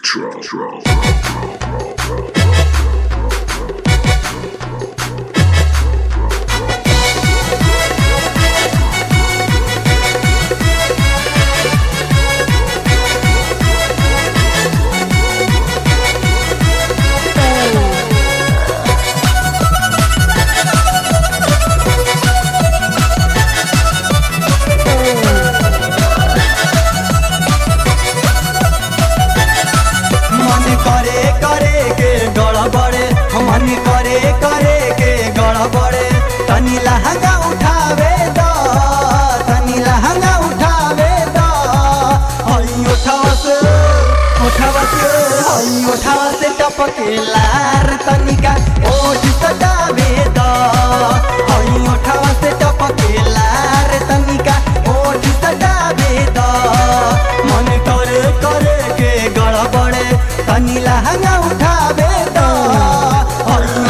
टपकेलार तनिका ओठ सटावे द हई ओठवा से टपकेलार तनिका ओठ सटावे द मन करे करे के गड़बड़े तनी लहंगा उठावे द हई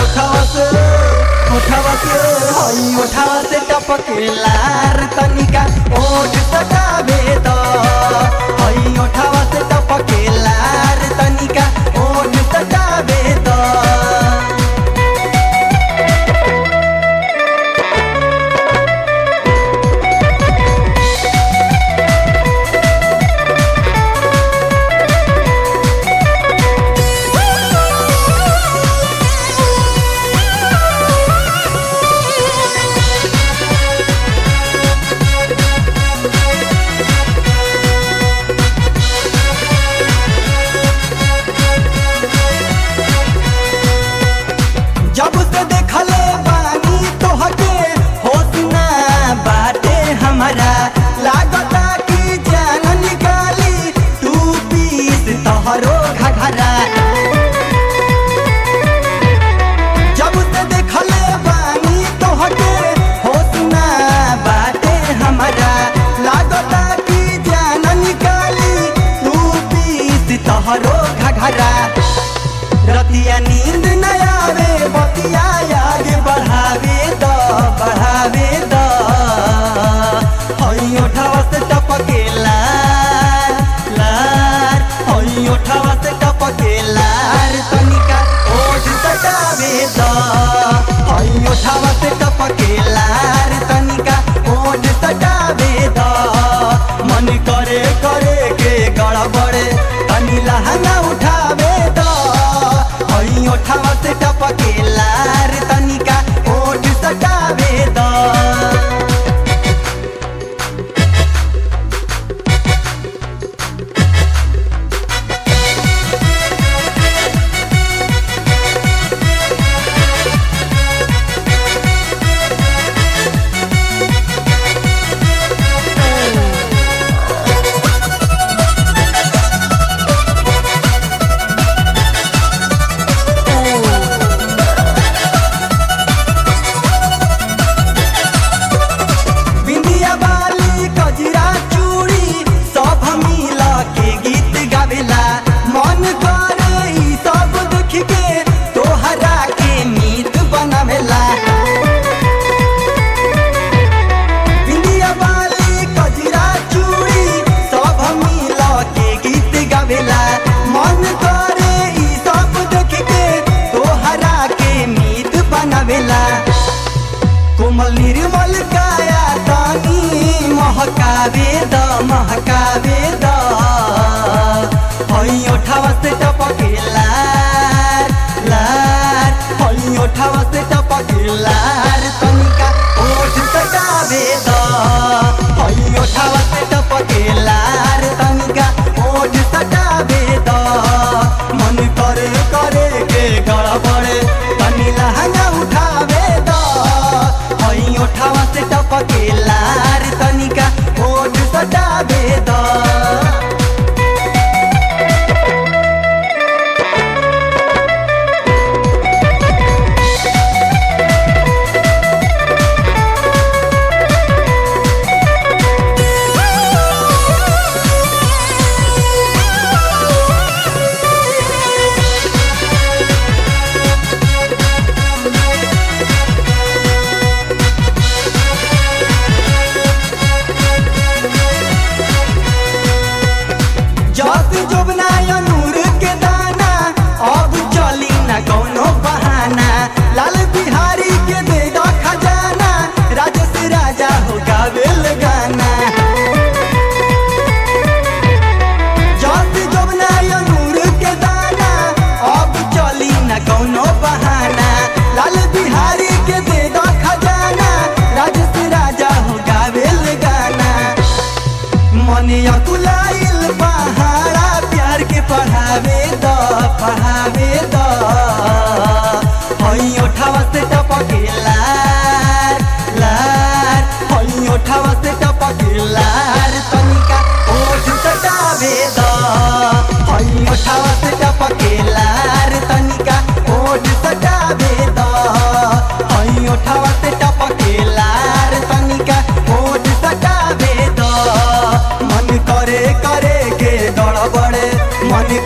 ओठवा से टपकेलार तनिका ओठ सटावे द हई ओठवा से टपकेलार तनिका ओठ सटावे द जब से देखले बानी तोहके होश ना बाटे हमारा लागता कि जान निकाली तू पीस तोहरो घघरा जब से देखले बानी तोहके होश ना बाटे हमारा लागता कि जान निकाली तू पीस तोहरो घघरा रतिया नींद न आवे बतिया आगे बढ़ावे द हई ओठवा से टपकेलार लार हई ओठवा से टपकेलार तनिका ओठ सटावे द हई ओठवा से टपकेलार तनिका ओठ सटावे द मन करे करे के गड़बड़े तनी लहंगा उठावे द हई ओठवा से टपकेलार तनिका ओठ सटावे द बिंदिया बाली कजरा चूड़ी सब मिला के गीत गावेला मन करे ई सब देख के तोहरा के मीत बनावेला बिंदिया बाली कजरा चूड़ी सब मिला के गीत गावेला मन करे ई सब देख के तोहरा के मीत बनावेला कोमल निर्मल काया तानी महकावे द हई ओठवा से टपकेलार लार हई ओठवा से टपकेलार तनिका ओठ सटावे द हई ओठवा से टपकेलार तनिका ओठ सटावे द मन करे करे के गड़बड़े तनी लहंगा उठावे द हई ओठवा से टपकेलार तनिका ओठ सटावे द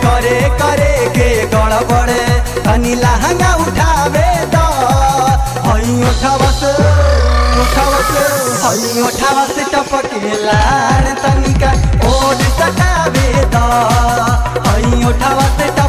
करे करे के गड़बड़ तनी लहंगा उठावे द हई उठावा से टपके लाड़ तनिका ओढ़ सटावे द हई उठावा से